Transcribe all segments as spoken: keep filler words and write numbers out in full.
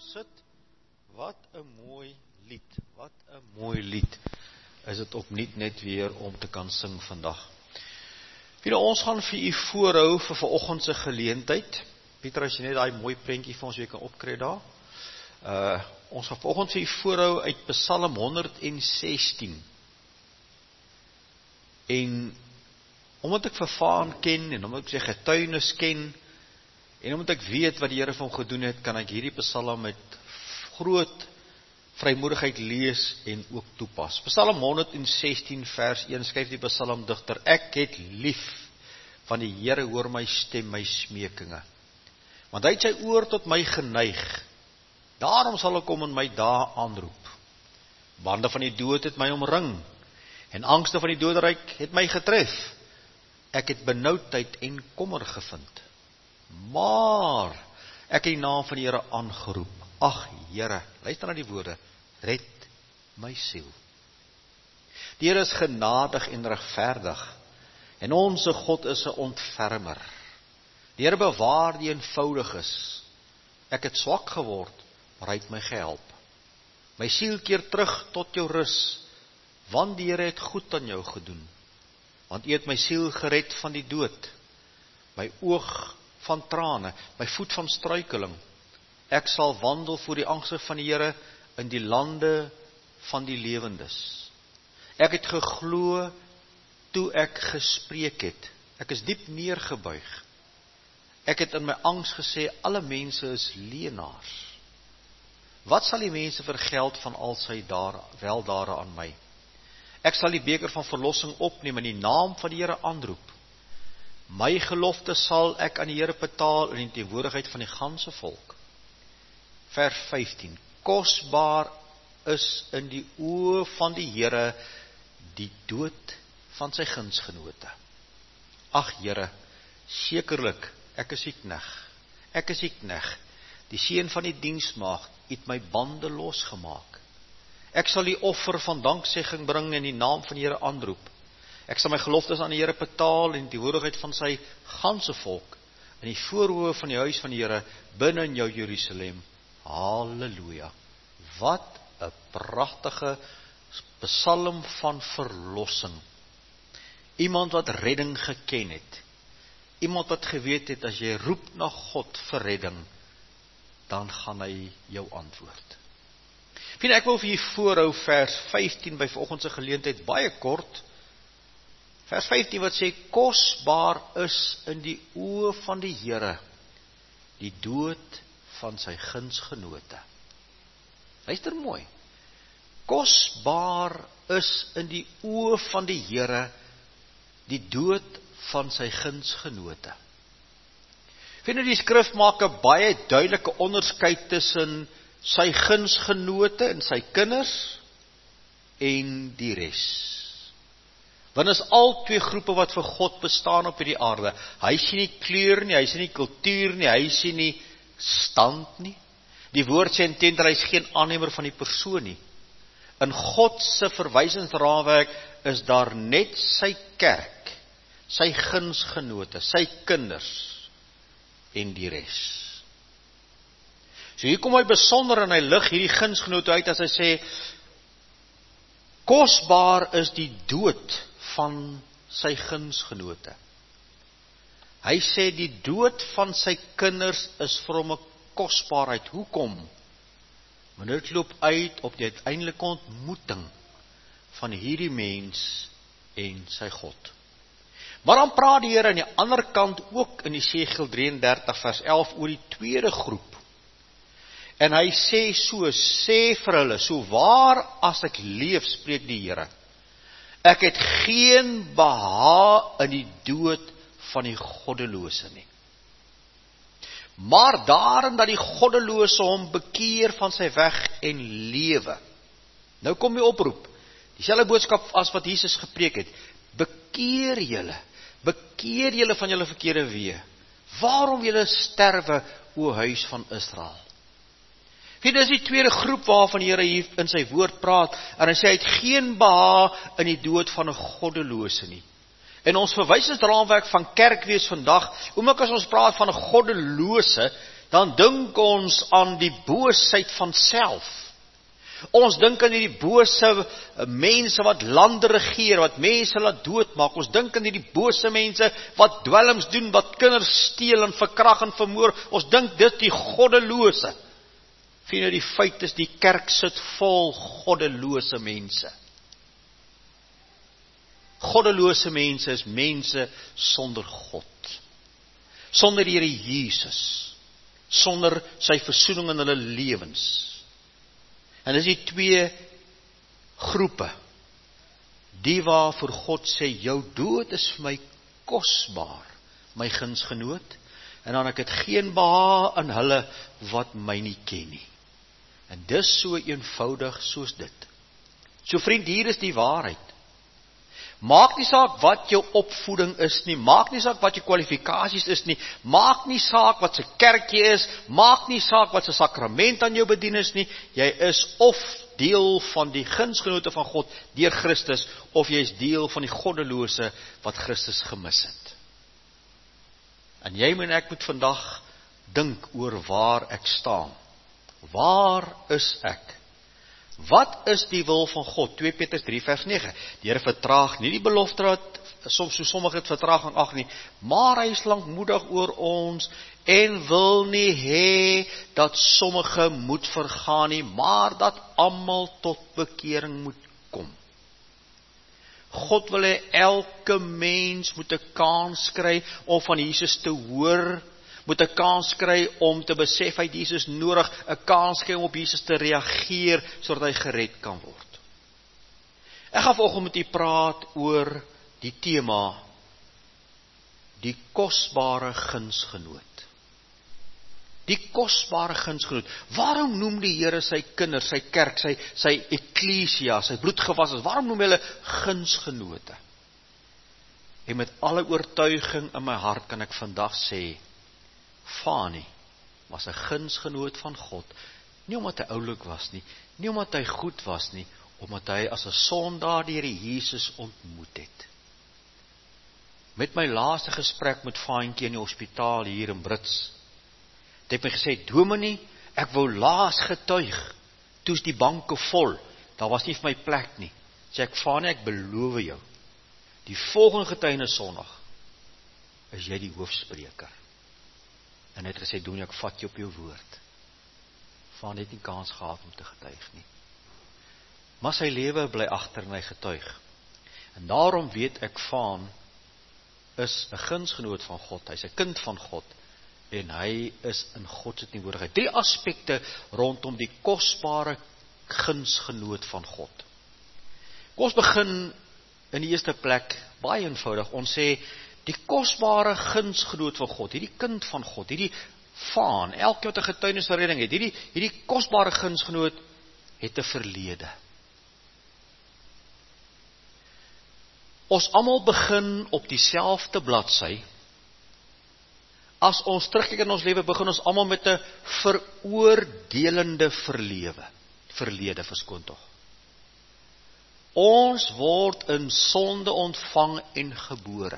sit, wat 'n mooi lied, wat 'n mooi lied, is dit opnuut net weer om te kan sing vandag. Vriende, ons gaan vir u voorhou vir vanoggend se geleentheid. Pieter, as jy net daai mooi prentjie vir ons weer kan opkry daar. Uh, ons gaan vanoggend vir u voorhou uit Psalm honderd sestien. En omdat ek Vervaan ken, en omdat ek sy getuienis ken, en omdat ek weet wat die Here vir hom gedoen het, kan ek hierdie Psalm met groot vrymoedigheid lees en ook toepas. Psalm honderd sestien vers een skryf die psalmdigter: Ek het lief van die Here, hoor my stem, my smekinge. Want hy het sy oor tot my geneig, daarom sal ek hom in my dae aanroep. Bande van die dood het my omring, en angste van die doderyk het my getref. Ek het benoudheid en kommer gevind, maar ek het die naam van die Here aangeroep. Ag Here, luister na die woorde, red my siel. Die Here is genadig en regverdig, en onse God is 'n ontfermer. Die Here bewaar die eenvoudiges. Ek het swak geword, maar hy het my gehelp. My siel keer terug tot jou rus, want die Here het goed aan jou gedoen. Want U het my siel gered van die dood, my oog van trane, my voet van struikeling. Ek sal wandel voor die aangesig van die Here in die lande van die lewendes. Ek het geglo toe ek gespreek het. Ek is diep neergebuig. Ek het in my angs gesê, alle mense is leenaars. Wat sal die mense vergeld van al sy daar, weldade aan my? Ek sal die beker van verlossing opneem en die naam van die Here aanroep. My gelofte sal ek aan die Here betaal in die teenwoordigheid van die ganse volk. Vers vyftien. Kosbaar is in die oë van die Here die dood van sy gunsgenote. Ag Here, sekerlik, ek is die knegg. Ek is die knegg, die seun van die diensmaagd, het my bande losgemaak. Ek sal die offer van danksegging bring en die naam van die Here aanroep. Ek sal my geloftes aan die Here betaal en die teenwoordigheid van sy ganse volk, in die voorhoë van die huis van die Here, binne in jou Jerusalem. Halleluja. Wat 'n pragtige psalm van verlossing. Iemand wat redding geken het. Iemand wat geweet het, as jy roep na God vir redding, dan gaan hy jou antwoord. Vriende, ek wil vir julle voorhou vers vyftien by vanoggend se geleentheid baie kort. Vers vyftien wat sê, kosbaar is in die oë van die Here die dood van sy gunsgenote. Luister mooi. Kosbaar is in die oë van die Here die dood van sy gunsgenote. Vriende, die skrif maak 'n baie duidelike onderskeid tussen sy gunsgenote en sy kinders en die res. Want is al twee groepe wat vir God bestaan op hierdie aarde. Hy sien nie kleur nie, hy sien nie kultuur nie, hy sien nie stand nie. Die woord sê intender, hy is geen aannemer van die persoon nie. In God se verwysingsraamwerk is daar net sy kerk, sy gunsgenote, sy kinders en die res. So hier kom hy besonder en hy lig hierdie gunsgenote uit as hy sê, kosbaar is die dood van sy gunsgenote. Hy sê die dood van sy kinders is vir hom 'n kosbaarheid. Hoekom? Want dit loop uit op die uiteindelike ontmoeting van hierdie mens en sy God. Maar dan praat die Here aan die ander kant ook in Jesegiel drie en dertig vers elf oor die tweede groep. En hy sê so, sê vir hulle, so waar as ek leef, spreek die Here, ek het geen behaag in die dood van die goddelose nie. Maar daarin dat die goddelose hom bekeer van sy weg en lewe. Nou kom die oproep, dieselfde boodskap as wat Jesus gepreek het, bekeer julle, bekeer julle van julle verkeerde weë. Waarom julle sterwe, o huis van Israel? Dit is die tweede groep waarvan die Here hier in sy woord praat, en hy sê hy het geen behaag in die dood van 'n goddelose nie. En ons verwysingsraamwerk van kerkwees vandag, omdat as ons praat van 'n goddelose, dan dink ons aan die boosheid van self. Ons dink aan hierdie bose mense wat lande regeer, wat mense laat doodmaak. Ons dink aan hierdie bose mense wat dwelms doen, wat kinders steel en verkrag en vermoor. Ons dink dit die goddelose. Vriende, die feit is die kerk sit vol goddelose mense. Goddelose mense is mense sonder God. Sonder die Here Jesus. Sonder sy versoening in hulle lewens. En dis die twee groepe. Die waar vir God sê, jou dood is vir my kosbaar, my gunsgenoot, en dan ek het geen behaag in hulle wat my nie ken nie. En dis so eenvoudig soos dit. So vriend, hier is die waarheid. Maak nie saak wat jou opvoeding is nie, maak nie saak wat jou kwalifikasies is nie, maak nie saak wat se kerk jy is, maak nie saak wat se sakrament aan jou bedien is nie, jy is of deel van die gunsgenote van God deur Christus, of jy is deel van die goddelose wat Christus gemis het. En jy en ek moet vandag dink oor waar ek staan. Waar is ek? Wat is die wil van God? twee Petrus drie vers nege. Die Here vertraag nie die belofte wat soms so sommige het vertraging ag nie, maar hy is lankmoedig oor ons en wil nie hê dat sommige moet vergaan nie, maar dat almal tot bekering moet kom. God wil hê elke mens moet 'n kans kry om van Jesus te hoor, moet 'n kans kry om te besef hy het Jesus nodig, 'n kans kry om op Jesus te reageer, sodat hy gered kan word. Ek gaan vanoggend met u praat oor die tema, die kosbare gunsgenoot. Die kosbare gunsgenoot. Waarom noem die Here sy kinders, sy kerk, sy, sy eklesia, sy bloedgewasses, waarom noem hy hulle gunsgenote? En met alle oortuiging in my hart kan ek vandag sê, Fani was 'n gunsgenoot van God, nie omdat hy oulik was nie, nie omdat hy goed was nie, omdat hy as 'n sondaar die Here Jesus ontmoet het. Met my laaste gesprek met Faantjie in die hospitaal hier in Brits, het hy my gesê, Dominee, ek wou laas getuig, toe is die banke vol, daar was nie vir my plek nie. Sê ek, Fani, ek beloof jou, die volgende getuienis Sondag, is jy die hoofspreker. En hy het gesê, doen ek vat jy op jou woord. Van het nie kans gehad om te getuig nie. Maar sy lewe bly agter en hy getuig. En daarom weet ek van is 'n gunsgenoot van God, hy's 'n kind van God, en hy is in God se teenwoordigheid. Drie aspekte rondom die kosbare gunsgenoot van God. Kom ons begin in die eerste plek, baie eenvoudig, ons sê, die kosbare gunsgenoot van God, hierdie kind van God, hierdie vaan, elke wat 'n getuienis van redding het, hierdie, hierdie kosbare gunsgenoot het 'n verlede. Ons almal begin op dieselfde bladsy. As ons terugkyk in ons lewe, begin ons almal met 'n veroordelende verlewe, verlede, verskoon tog. Ons word in sonde ontvang en gebore.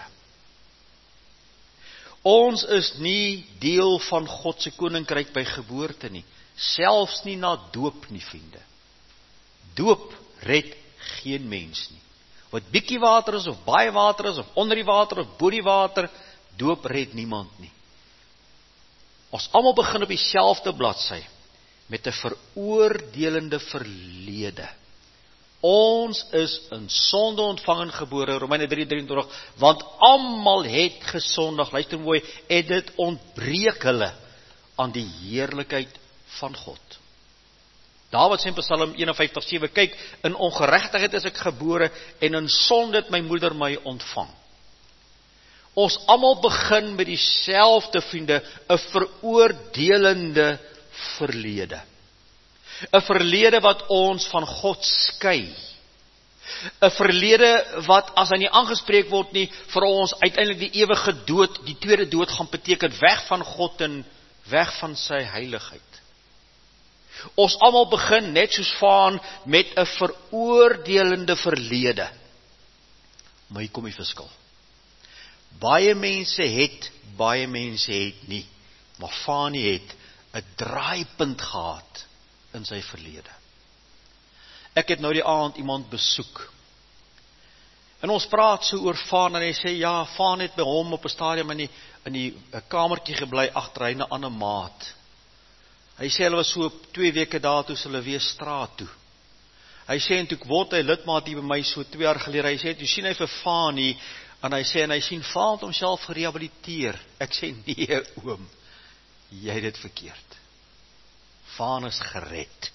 Ons is nie deel van God se koninkryk by geboorte nie, selfs nie na doop nie, vriende. Doop red geen mens nie. Wat bietjie water is, of baie water is, of onder die water, of bo die water, doop red niemand nie. Ons almal begin op dieselfde bladsy, met 'n veroordelende verlede. Ons is in sonde ontvang en gebore, Romeine drie drieëntwintig, want almal het gesondig, luister mooi, en dit ontbreek hulle aan die heerlikheid van God. Dawid sê in Psalm een en vyftig sewe, kyk, in ongeregtigheid is ek gebore, en in sonde het my moeder my ontvang. Ons almal begin met dieselfde, vriende, 'n veroordelende verlede. 'n verlede wat ons van God skei. 'n verlede wat, as hy nie aangespreek word nie, vir ons uiteindelik die ewige dood, die tweede dood gaan beteken, weg van God en weg van sy heiligheid. Ons almal begin net soos vaan met 'n veroordelende verlede. Maar hier kom die verskil. Baie mense het, baie mense het nie. Maar Fani het 'n draaipunt gehad in sy verlede. Ek het nou die aand iemand besoek. En ons praat so oor Vaan, en hy sê, ja, Vaan het by hom op 'n stadium in die, in die kamertjie gebly, agter hy 'n ander maat. Hy sê, hulle was so twee weke daar, toe hulle weer straat toe. Hy sê, en toe word hy lidmaat hier by my, so twee jaar gelede, hy sê, toe sien hy vir Vaan hier, en hy sê, en hy sien Vaan homself gerehabiliteer. Ek sê, nee oom, jy het dit verkeerd. Vaan is gered.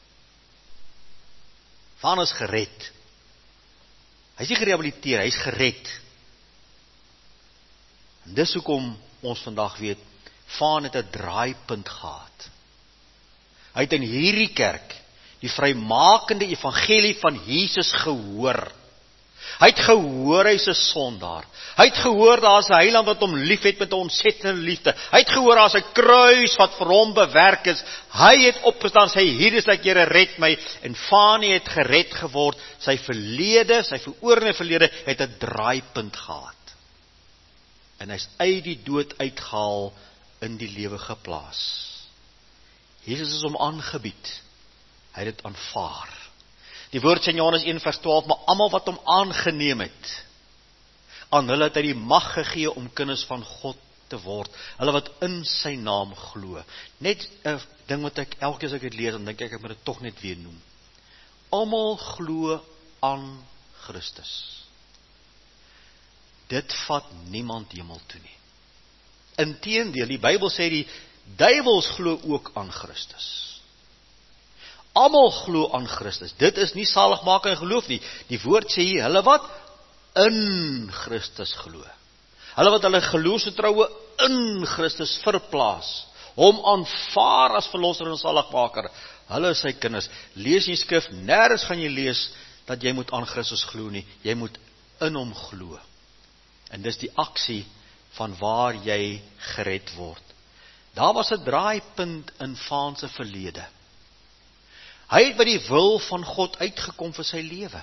Vaan is gered. Hy is nie gerehabiliteer, hy is gered. En dis hoekom ons vandag weet, Vaan het 'n draaipunt gehad. Hy het in hierdie kerk die vrymakende evangelie van Jesus gehoor. Hy het gehoor hy is 'n sondaar. Hy het gehoor daar is 'n heiland wat hom liefhet met 'n ontsettende liefde. Hy het gehoor daar is 'n kruis wat vir hom bewerk is. Hy het opgestaan, sê hier is ek, Here, red my. En Vaan het gered geword. Sy verlede, sy veroordeelde verlede het 'n draaipunt gehad. En hy's uit die dood uitgehaal, in die lewe geplaas. Jesus is hom aangebied. Hy het dit aanvaar. Die woord sê in Johannes een vers twaalf, maar almal wat hom aangeneem het, aan hulle het hy die mag gegee om kinders van God te word. Hulle wat in sy naam glo. Net 'n ding wat ek elke keer as ek dit lees, dan dink ek ek moet dit tog net weer noem. Almal glo aan Christus. Dit vat niemand hemel toe nie. Inteendeel, die Bybel sê die duiwels glo ook aan Christus. Almal glo aan Christus. Dit is nie saligmaking en geloof nie. Die woord sê hier, hulle wat in Christus glo. Hulle wat hulle geloofsvertroue in Christus verplaas. Hom aanvaar as verlosser en saligmaker. Hulle is sy kinders. Lees die skrif, nêrens gaan jy lees dat jy moet aan Christus glo nie. Jy moet in hom glo. En dis die aksie van waar jy gered word. Daar was 'n draaipunt in Vaan se verlede. Hy het by die wil van God uitgekom vir sy lewe.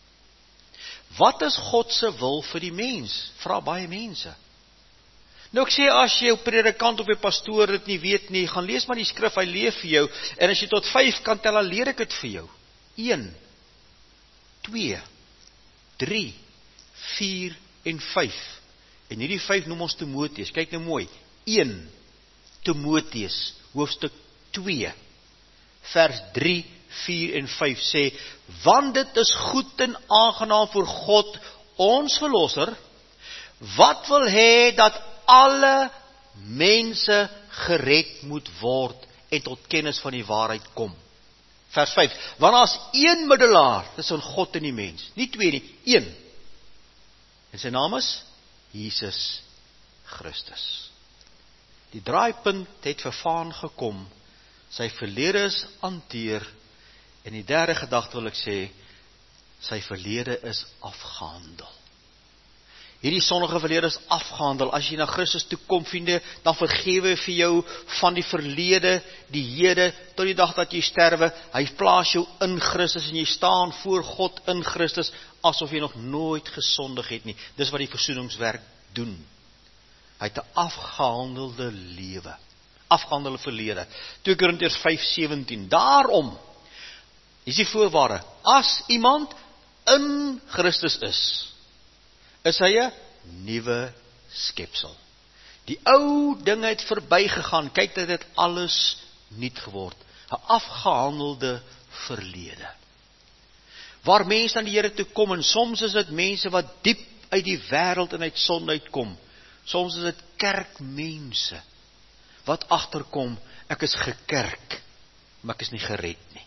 Wat is God se wil vir die mens? Vra baie mense. Nou ek sê, as jy jou predikant of jou pastoor dit nie weet nie, gaan lees maar die skrif, hy leef vir jou, en as jy tot vyf kan tel, dan leer ek dit vir jou. een, twee, drie, vier en vyf. En hierdie vyf noem ons Timoteus. Kyk nou mooi. een, Timoteus, hoofstuk twee, vers drie, vier en vyf sê, want dit is goed en aangenaam vir God, ons verlosser, wat wil hê dat alle mense gered moet word en tot kennis van die waarheid kom. Vers vyf, want as een middelaar tussen God en die mens, nie twee nie, een. En sy naam is Jesus Christus. Die draaipunt het vir Vaan gekom, sy verlede is hanteer, en die derde gedagte wil ek sê, sy verlede is afgehandel. Hierdie sondige verlede is afgehandel. As jy na Christus toe kom, vriende, dan vergewe vir jou van die verlede, die hede, tot die dag dat jy sterwe. Hy plaas jou in Christus, en jy staan voor God in Christus, asof jy nog nooit gesondig het nie. Dis wat die versoeningswerk doen. Hy het 'n afgehandelde lewe, afgehandelde verlede. twee Korintiërs vyf sewentien, daarom, is die voorwaarde, as iemand in Christus is, is hy 'n nuwe skepsel. Die ou dinge het verbygegaan, kyk dat dit alles nuut geword, 'n afgehandelde verlede. Waar mense aan die Here toe kom, en soms is dit mense wat diep uit die wêreld en uit sonde uitkom, soms is dit kerkmense, wat agterkom, ek is gekerk, maar ek is nie gered nie.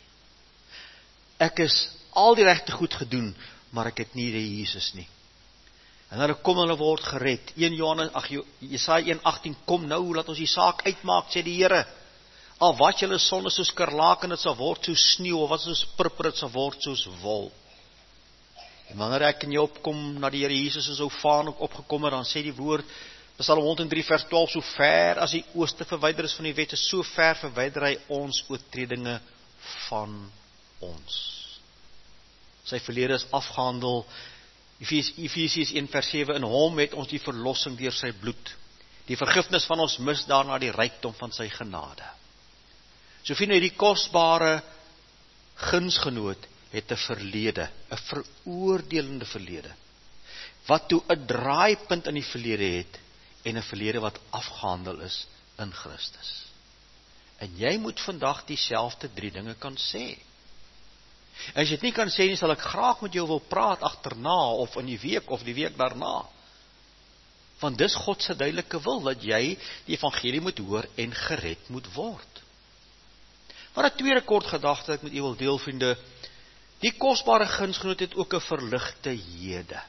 Ek is al die regte goed gedoen, maar ek het nie die Jesus nie. En hulle kom, hulle word gered. een Johannes, ag Jesaja een agtien, kom nou, laat ons die saak uitmaak, sê die Here. Al wat julle sonde soos skarlaken, dit sal word soos sneeu, of wat soos purper, dit sal word soos wol. En wanneer ek en jy opkom na die Here Jesus, soos ou Vaan ook opgekom het, dan sê die woord, Psalm honderd drie vers twaalf, so ver as die ooste verwyder is van die wet, so ver verwyder hy ons oortredinge van ons. Sy verlede is afgehandel. Efesiërs een vers sewe, in hom het ons die verlossing deur sy bloed, die vergifnis van ons misdade na die rykdom van sy genade. So vriende, die kosbare gunsgenoot het 'n verlede, 'n veroordelende verlede, wat toe 'n draaipunt in die verlede het, en 'n verlede wat afgehandel is in Christus. En jy moet vandag dieselfde drie dinge kan sê. En as jy dit nie kan sê nie, sal ek graag met jou wil praat agterna, of in die week, of die week daarna. Want dis God se duidelike wil, dat jy die evangelie moet hoor en gered moet word. Maar 'n tweede kort gedagte wat ek met u wil deel, vriende, die kosbare gunsgenoot het ook 'n verligte hede.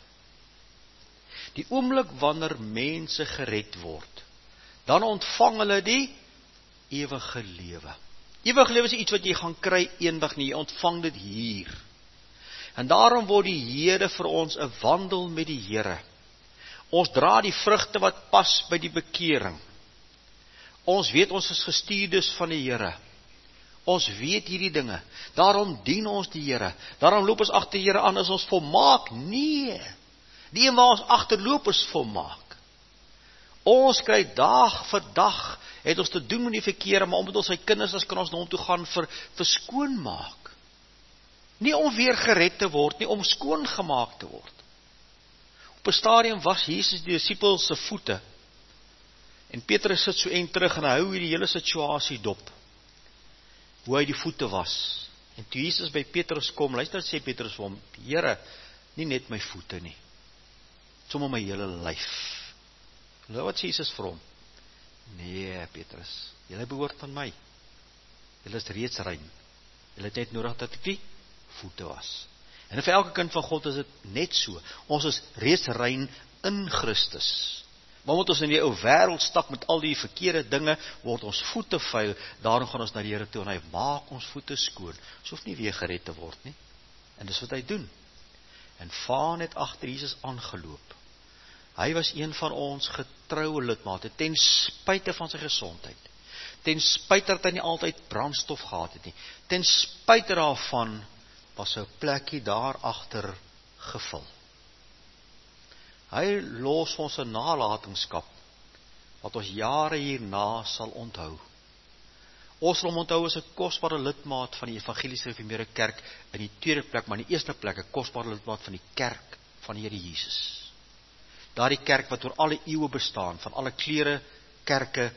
Die oomblik wanneer mense gered word, dan ontvang hulle die ewige lewe. Ewige lewe is iets wat jy gaan kry eendag nie, jy ontvang dit hier. En daarom word die hede vir ons 'n wandel met die Here. Ons dra die vrugte wat pas by die bekering. Ons weet ons is gestuurdes van die Here. Ons weet hierdie dinge. Daarom dien ons die Here. Daarom loop ons agter die Here aan, as ons volmaak? Nee. Die een waar ons agterloop is volmaak. Ons kry dag vir dag, het ons te doen met die verkeerde, maar omdat ons sy kinders is, kan ons na hom toe gaan vir, vir skoonmaak. Nie om weer gered te word, nie om skoongemaak te word. Op 'n stadium was Jesus die disippels se voete, en Petrus sit so en terug, en hy hou hierdie hele situasie dop, hoe hy die voete was. En toe Jesus by Petrus kom, luister, sê Petrus vir hom, Here, nie net my voete nie, sommer my hele lyf. Nou wat sê Jesus vir hom? Nee, Petrus, julle behoort aan my. Julle is reeds rein. Julle het net nodig dat ek die voete was. En vir elke kind van God is dit net so. Ons is reeds rein in Christus. Maar omdat ons in die ou wêreld stap met al die verkeerde dinge, word ons voete vuil. Daarom gaan ons na die Here toe en hy maak ons voete skoon. Ons hoef nie weer gered te word nie. En dis wat hy doen. En Vaan het agter Jesus aangeloop. Hy was een van ons getroue lidmate, ten spyte van sy gesondheid. Ten spyte dat hy nie altyd brandstof gehad het nie. Ten spyte daarvan was sy plekkie daar agter gevul. Hy los ons 'n nalatenskap, wat ons jare hierna sal onthou. Ons sal hom onthou as 'n kosbare lidmaat van die Evangeliese Gereformeerde Kerk, in die tweede plek, maar in die eerste plek 'n kosbare lidmaat van die kerk van die Here Jesus. Daardie kerk wat oor alle eeue bestaan, van alle kleure, kerke,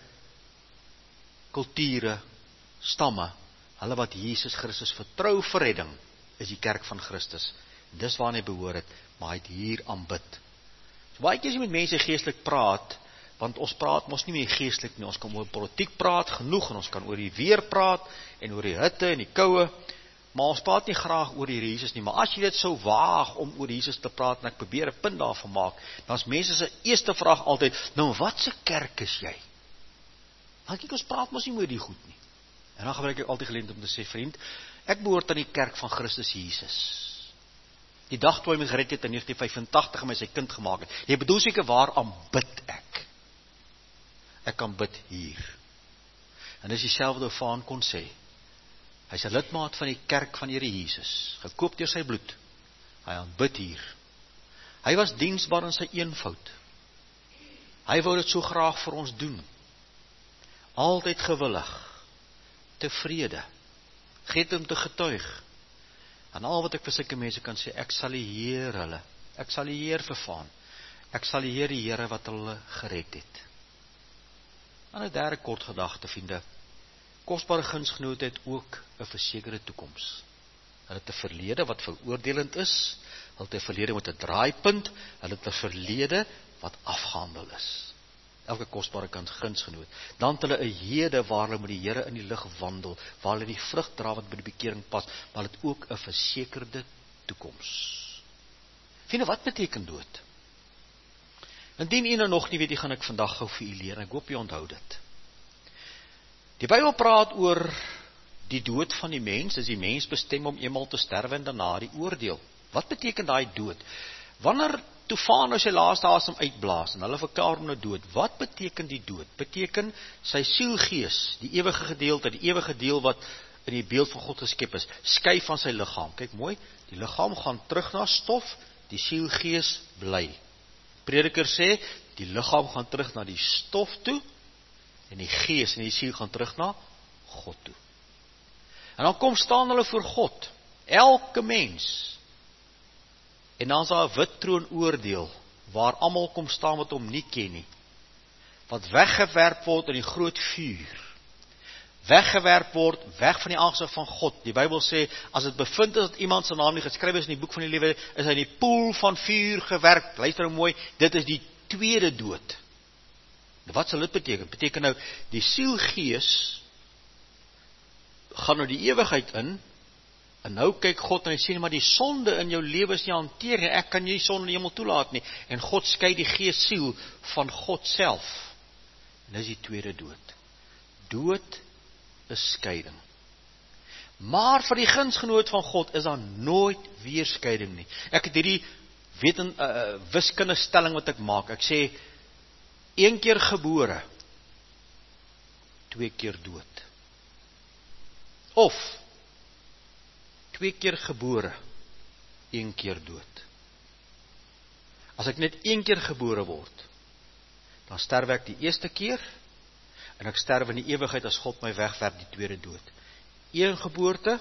kulture, stamme, hulle wat Jesus Christus vertrou vir redding, is die kerk van Christus. Dis waar hy behoort het, maar hy het hier aanbid. So baie keer as jy met mense geestelik praat, want ons praat mos nie meer geestelik nie, ons kan oor politiek praat genoeg, en ons kan oor die weer praat, en oor die hitte en die koue, maar ons praat nie graag oor die Jesus nie. Maar as jy dit sou waag om oor Jesus te praat, en ek probeer 'n punt daarvan maak, dan is mense se eerste vraag altyd, nou wat se kerk is jy? Dan kyk, ons praat mos nie oor die goed nie. En dan gebruik ek altyd geleentheid om te sê, vriend, ek behoort aan die kerk van Christus Jesus. Die dag toe hy my gered het in negentien vyf en tagtig en my sy kind gemaak het. Jy bedoel seker, waar aanbid ek? Ek kan bid hier. En dis dieselfde wat Vaan kon sê. Hy is 'n lidmaat van die kerk van Here Jesus, gekoop deur sy bloed. Hy aanbid hier. Hy was diensbaar in sy eenvoud. Hy wou dit so graag vir ons doen. Altyd gewillig, tevrede, geet om te getuig. En al wat ek vir sulke mense kan sê, ek sal die Heer hulle, ek sal die Heer vervaan, ek sal die Heer die Here wat hulle gered het. En 'n derde kort gedagte, vriende, kosbare gunsgenoot het ook 'n versekerde toekoms. Hulle het 'n verlede wat veroordelend is, hulle het 'n verlede met 'n draaipunt, hulle het 'n verlede wat afgehandel is. Elke kosbare gunsgenoot. Dan het hulle 'n hede waar hulle met die Here in die lig wandel, waar hulle die vrug dra wat by die bekering pas, maar hulle het ook 'n versekerde toekoms. Vriende, wat beteken dood? Indien u nou nog nie weet, die gaan ek vandag gou vir u leer, en ek hoop u onthou dit. Die Bybel praat oor die dood van die mens, is die mens bestem om eenmaal te sterwe en daarna die oordeel. Wat beteken daai dood? Wanneer toe Vaan nou sy laaste asem uitblaas, en hulle verklaar hom nou dood, wat beteken die dood? Beteken sy sielgees, die ewige gedeelte, die ewige deel wat in die beeld van God geskep is, skei van sy liggaam. Kyk mooi, die liggaam gaan terug na stof, die sielgees bly. Prediker sê, die liggaam gaan terug na die stof toe, en die gees en die siel gaan terug na God toe. En dan kom staan hulle voor God, elke mens. En dan is daar 'n wit troon oordeel, waar almal kom staan wat hom nie ken nie. Wat weggewerp word in die groot vuur. Weggewerp word, weg van die aangesig van God. Die Bybel sê, as dit bevind is dat iemand sy naam nie geskryf is in die boek van die lewe, is hy in die poel van vuur gewerp. Luister nou mooi, dit is die tweede dood. Wat sal dit beteken? Beteken nou, die siel gees gaan nou die ewigheid in, en nou kyk God en hy sê, maar die sonde in jou lewe is nie hanteer, en ek kan nie sonde in die hemel toelaat nie, en God skei die gees siel van God self, en dis die tweede dood. Dood is skeiding. Maar vir die gunsgenoot van God is daar nooit weer skeiding nie. Ek het hierdie weten, uh, wiskundige stelling wat ek maak, ek sê, een keer gebore, twee keer dood. Of, twee keer gebore, een keer dood. As ek net een keer gebore word, dan sterf ek die eerste keer, en ek sterf in die ewigheid as God my wegwerp die tweede dood. Een geboorte,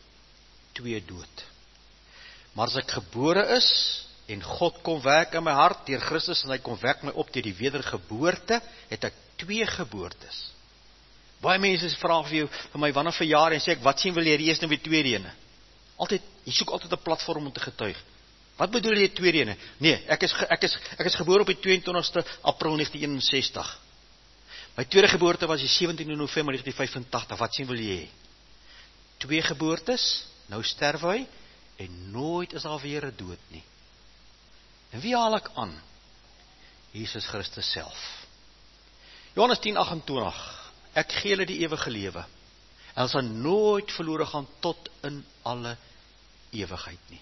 twee dood. Maar as ek gebore is, en God kom werk in my hart, deur Christus, en hy kom werk my op deur die wedergeboorte, het ek twee geboortes. Baie mense vra vir jou, vir my, wanneer verjaar, en sê ek, wat sien wil jy, die eerste en die tweede ene? Altyd, jy soek altyd 'n platform om te getuig. Wat bedoel jy tweede ene? Nee, ek is, ek is, ek is gebore op die twee en twintigste April negentien eenensestig. My tweede geboorte was die sewentiende November negentien vyf en tagtig, wat sien wil jy? Twee geboortes, nou sterf hy, en nooit is daar weer 'n dood nie. En wie haal ek aan? Jesus Christus self. Johannes tien agt en twintig, ek gee julle die ewige lewe, en sal nooit verlore gaan tot in alle ewigheid nie.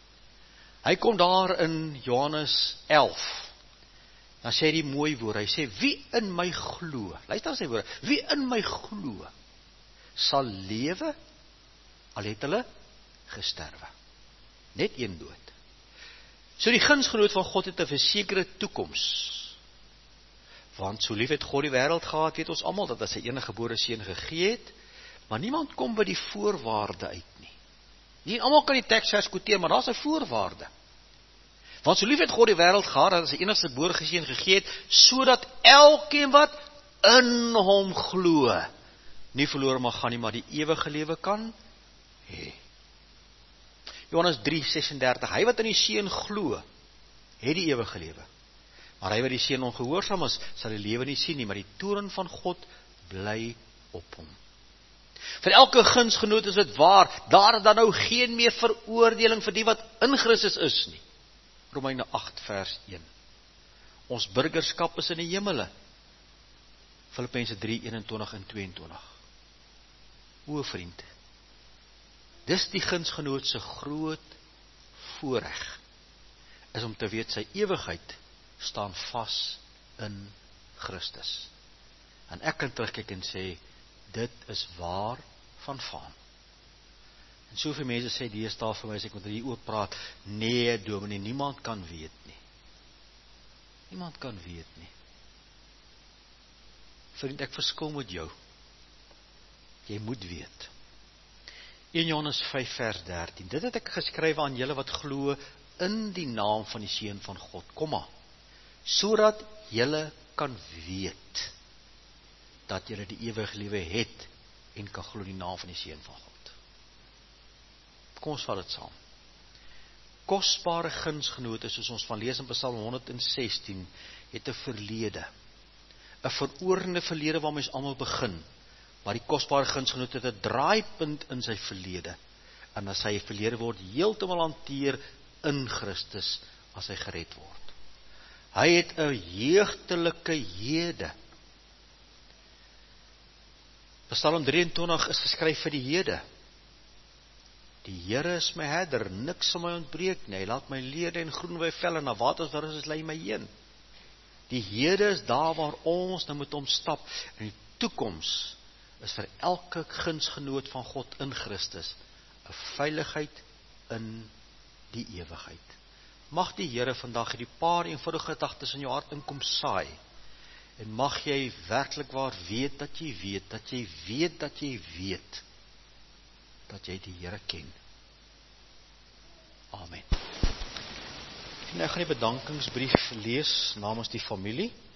Hy kom daar in Johannes elf, dan sê hy die mooi woord, hy sê, wie in my glo, luister sy woorde, wie in my glo, sal lewe, al het hulle gesterwe. Net een dood. So die gunsgenoot van God het 'n versekerde toekoms. Want so lief het God die wêreld gehad, weet ons almal, dat hy sy enige gebore seun gegee het, maar niemand kom by die voorwaarde uit nie. Nie almal kan die teksvers quoteer, maar daar's 'n voorwaarde. Want so lief het God die wêreld gehad, dat hy sy enigste gebore seun gegee het, sodat elkeen wat in hom glo, nie verlore mag gaan nie, maar die ewige lewe kan hê. Johannes drie ses en dertig, hy wat in die seun glo, het die ewige lewe. Maar hy wat die seun ongehoorsaam is, sal die lewe nie sien nie, maar die toorn van God bly op hom. Vir elke gunsgenoot is dit waar, daar is dan nou geen meer veroordeling vir die wat in Christus is nie. Romeine agt vers een. Ons burgerskap is in die hemele. Filippense drie eenentwintig en tweeëntwintig. O vriend, dis die gunsgenoot se groot voorreg, is om te weet sy ewigheid staan vas in Christus. En ek kan terugkyk en sê, dit is waar van vaan. En soveel mense sê, die is daar vir my, as ek met hier oor praat, nee dominee, niemand kan weet nie. Niemand kan weet nie. Vriend, ek verskil met jou. Jy moet weet. een Johannes vyf vers dertien, dit het ek geskryf aan julle wat glo in die naam van die Seun van God, komma, sodat julle kan weet, dat julle die ewige lewe het, en kan glo in die naam van die Seun van God. Kom ons vat dit saam. Kosbare gunsgenote, soos ons van lees in Psalm honderd en sestien, het 'n verlede, 'n veroorende verlede waar mens almal begin, maar die kosbare gunsgenoot het 'n draaipunt in sy verlede, en as sy verlede word heeltemal hanteer in Christus, as hy gered word. Hy het 'n jeugtelike hede. Psalm drieëntwintig is geskryf vir die hede. Die Here is my herder, niks sal my ontbreek nie, hy laat my leerde en groen weivelle, en na waters waar is lei my heen. Die hede is daar waar ons nou met hom stap, en die toekoms is vir elke gunsgenoot van God in Christus 'n veiligheid in die ewigheid. Mag die Here vandag hierdie paar eenvoudige gedagtes in jou hart inkom saai, en mag jy werklik waar weet dat jy weet, dat jy weet dat jy weet, dat jy die Here ken. Amen. En nou gaan die bedankingsbrief lees namens die familie.